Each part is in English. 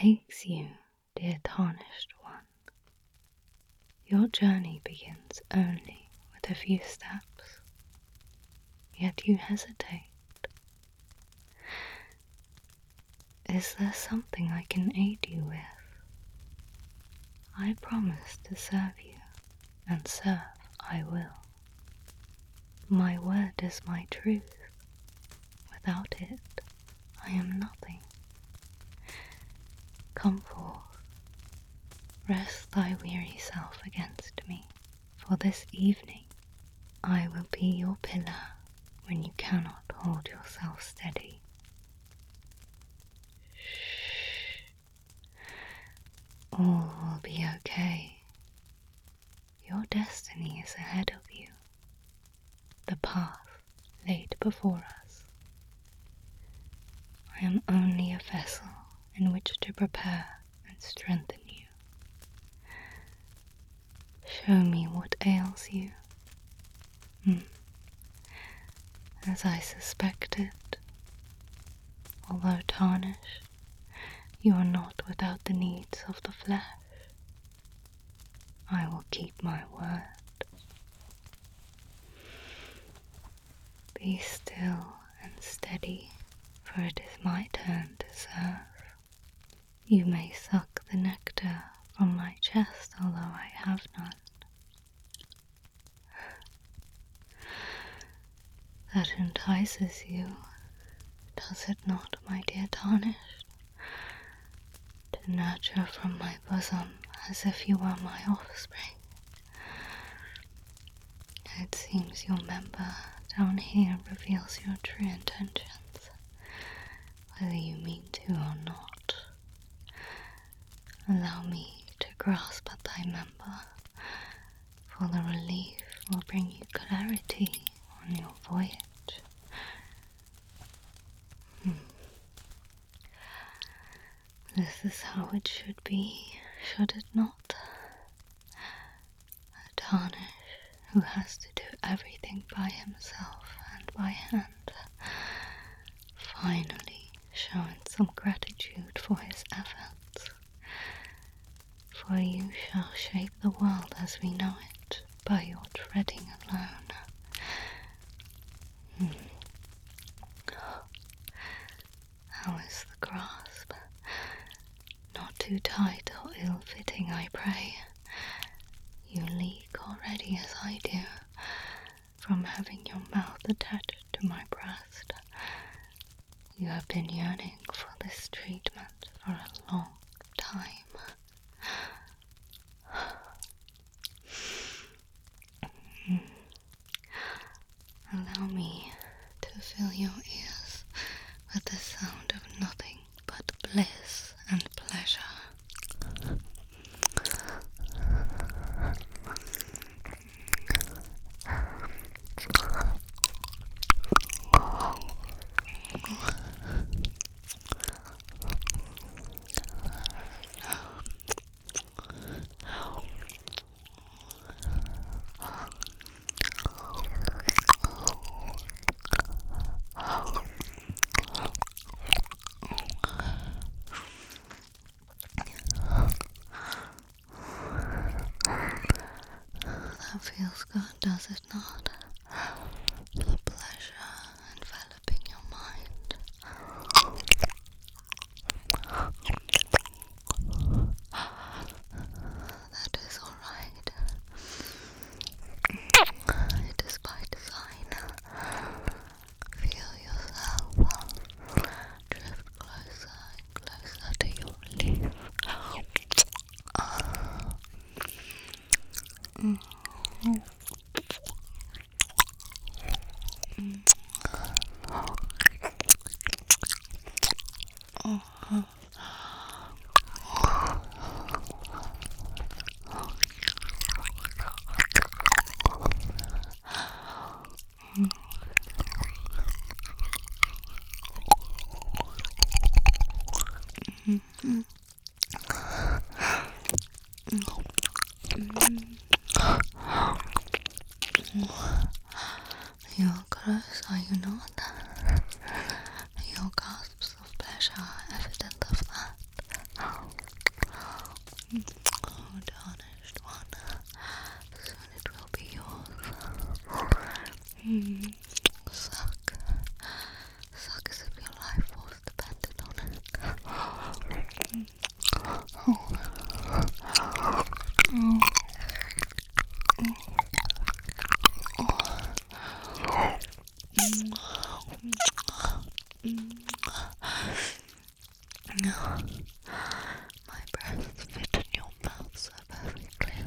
takes you, dear tarnished one? Your journey begins only with a few steps, yet you hesitate. Is there something I can aid you with? I promise to serve you, and serve I will. My word is my truth. Without it, I am nothing. Come forth, rest thy weary self against me, for this evening I will be your pillar when you cannot hold yourself steady. Shh. All will be okay. Your destiny is ahead of you, the path laid before us. I am only a vessel in which to prepare and strengthen you. Show me what ails you. As I suspected, although tarnished, you are not without the needs of the flesh. I will keep my word. Be still and steady, for it is my turn to serve. You may suck the nectar from my chest, although I have none. That entices you, does it not, my dear tarnished? To nurture from my bosom as if you were my offspring. It seems your member down here reveals your true intentions, whether you mean to or not. Allow me to grasp at thy member, for the relief will bring you clarity on your voyage. This is how it should be, should it not? A tarnish who has to do everything by himself and by hand, finally showing some gratitude for his efforts. For you shall shape the world as we know it by your treading alone. How is the grasp? Not too tight or ill-fitting, I pray. You leak already as I do, from having your mouth attached to my breast. You have been yearning for this treatment for a long time. Allow me to fill your ears with the sound of nothing but bliss and pleasure. That feels good, does it not? The pleasure enveloping your mind. That is all right. It is by design. Feel yourself drift closer and closer to your relief. You are close, are you not? Your gasps of pleasure are evident of that. Suck. Suck as if your life was dependent on it. My breath fit in your mouth so perfectly.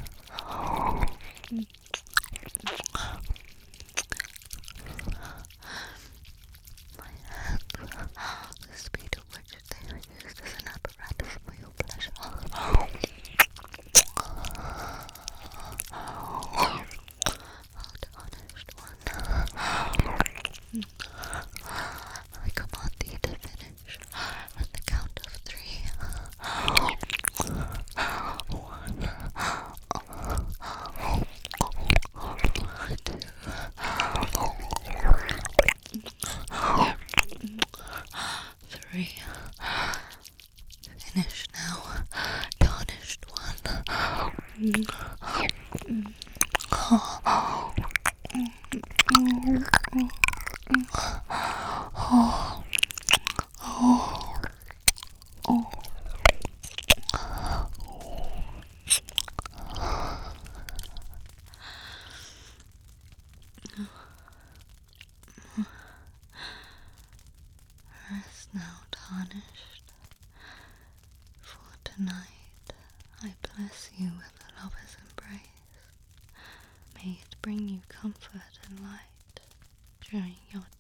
My hands, the speed at which they are used as an apparatus for your pleasure. Oh, tarnished one. I command thee to finish at the count of 3. 1, 2, 3. Finish now, tarnished one. Rest now, tarnished, for tonight I bless you with a lover's embrace. May it bring you comfort and light during your